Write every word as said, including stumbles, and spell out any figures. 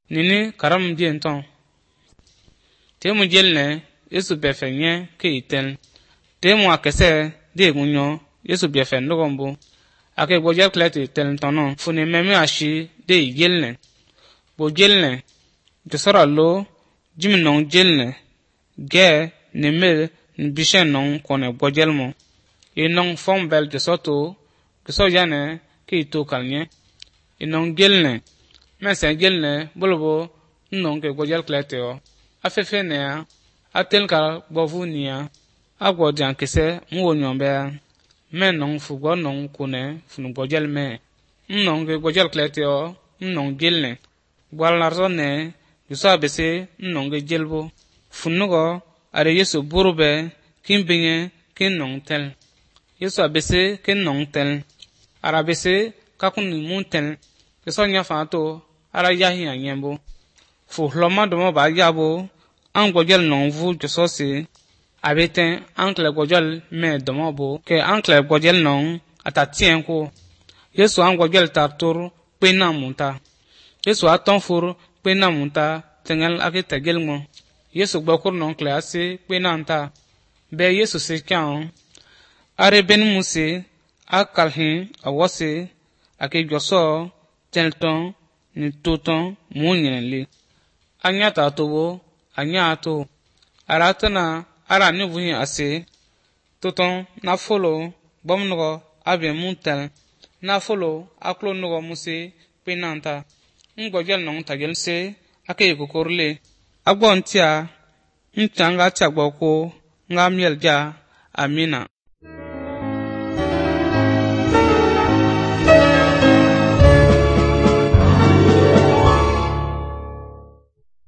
nini karam bien ton te mu jelne Yesu befenye ke itel te mu akese de gunyo Yesu befen ndogombo ake bojel klete tel tono fune meme ashi de jelne bo jelne de sora lo jimi non jelne ge ne mel bishen non kone bojel mo e non fom bel de soto ke so jane ke ito kalnye e non gelne mesen gelne bolbo non ke bojel klete o afefe ne a atel ka bovu nia agwo jan kese mu nyombe men non fu go non kune funu bojel me non ke bojel klete o non gelne gwal narzone yusa bese non ke jelbo funugo are Yesu burube kimbinye kin non tel Yesu abese kin non tel ara bese kakun mun tel ke sonya fato ara yahi anyembo fu hloma domo ba yabo an gojel non vu de sosi abeten ankle gojel me domo bo ke ankle gojel non atatien ko Yesu an gojel tartur pena munta Yesu aton fur pena munta tengel ake tegel mo Yesu gbokur non klase pena anta be Yesu se kan are ben musi akalhin awose ake joso telton ni toton munyenle anya ta tobo anya to aratana ara ni vuhi ase toton na folo bomno abe muntel na folo aklo no musi penanta ngojel non tagel se ake kokorle agbontia ntanga chagboko ngamiel ja amina